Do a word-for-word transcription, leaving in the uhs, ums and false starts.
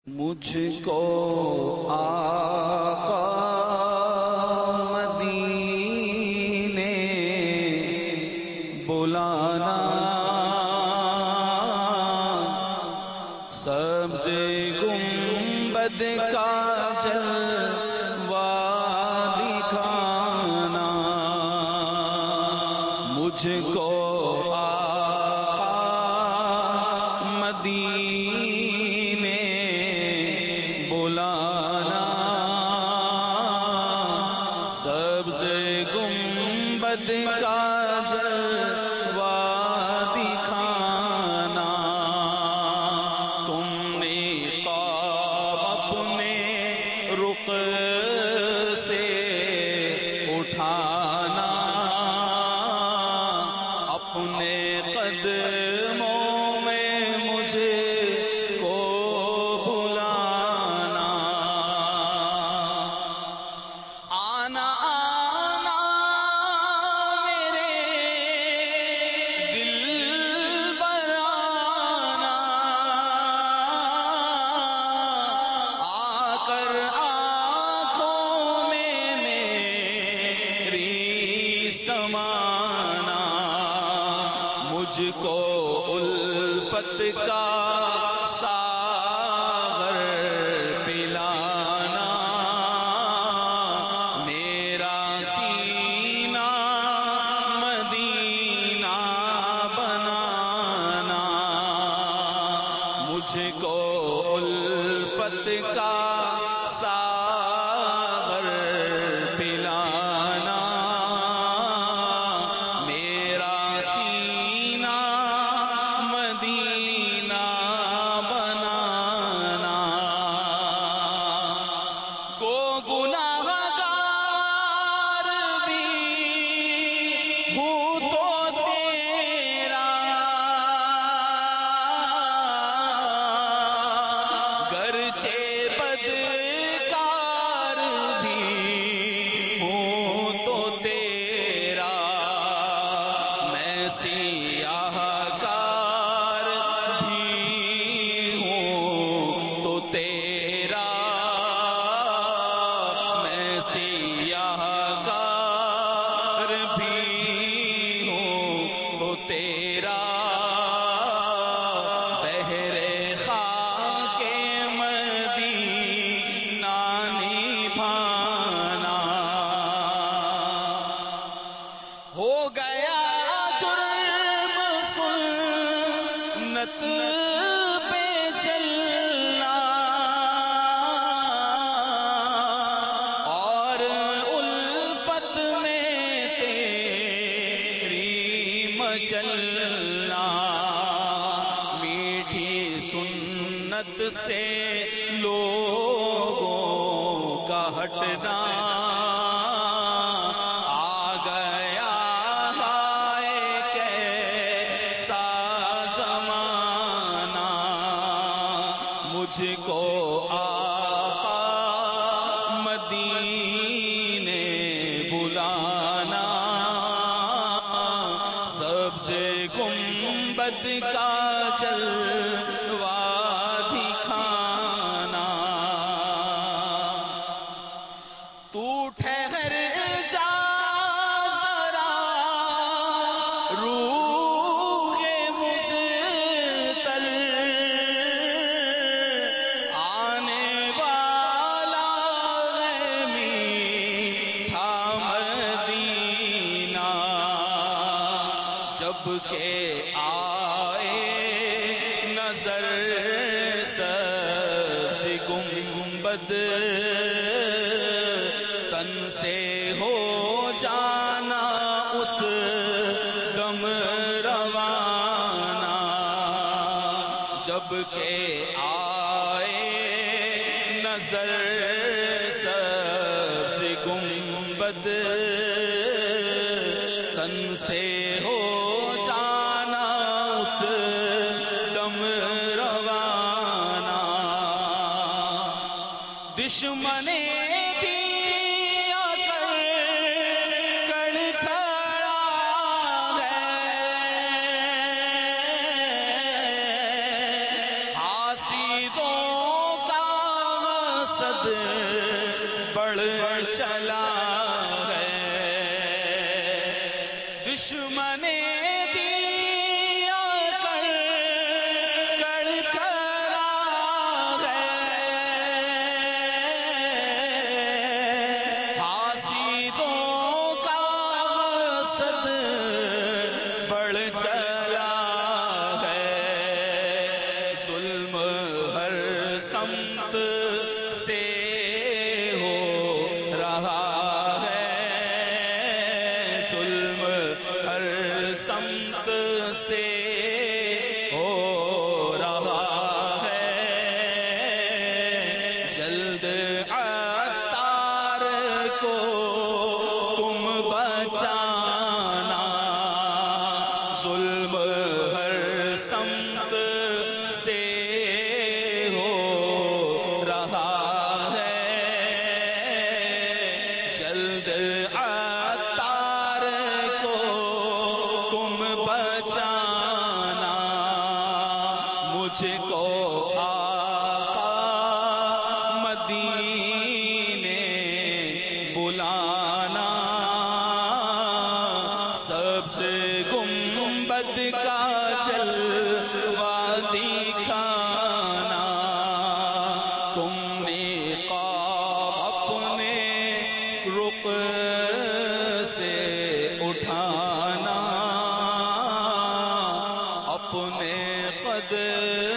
مجھ کو آقا مدینے بلانا، سبز گنبد کا جلوہ دکھانا، مجھ کو آقا مدینے بلانا، سبز گنبد کا جلوہ دکھانا، تم نے خواب اپنے رخ سے اٹھانا، اپنے قدموں میں مجھے کو بلانا، آنا آنا میرے دل برانا، آ کر آنکھوں میں میری سمانا، مجھ کو الفت کا ساغر پلانا، میرا سینہ مدینہ بنانا، مجھ کو الفت کا ساغر پلانا، میرا سینہ مدینہ بنانا، کو گناہگار بھی ہوں تو تیرا، گرچہ بدکار بھی ہوں تو تیرا، میں سیاہ کار بھی ہوں تو تیرا، میں سیاہ کار بھی ہوں تو تیرا، بہر خاک مدینہ نبھانا، ہو گیا جرم سنت پہ چلنا، اور الفت میں تیری مچلنا، میٹھی سنت سے لوگوں کا ہٹنا، آ گیا ہائے کیسا زمانہ، مجھ کو آقا مدینے بلانا، سبز گنبد کا جلوہ دکھانا، تو ٹھہر جا ذرا روح مزتر، آنے والا ہے میٹھا مدینہ، جب کہ آئے نظر سبز گنبد، تن سے ہو جانا اس دم روانہ، جب کہ آئے نظر سبز گنبد، تن سے ہو جانا اس دم روانہ، دشمن بھی آ کر کڑ کھڑا ہے، حاسدوں کا قاصد بڑھ چلا ہے، دشمن سمت سے ہو رہا ہے، ظلم ہر سمت سے ہو رہا ہے، جلد عطار کو تم بچانا، ظلم ہر سمت سے عطار کو تم بچانا، مجھ کو آقا مدینے بلانا، سبز گنبد کا جلوہ دکھانا، تم نے خواب اپنے رخ سے اٹھانا، اپنے قد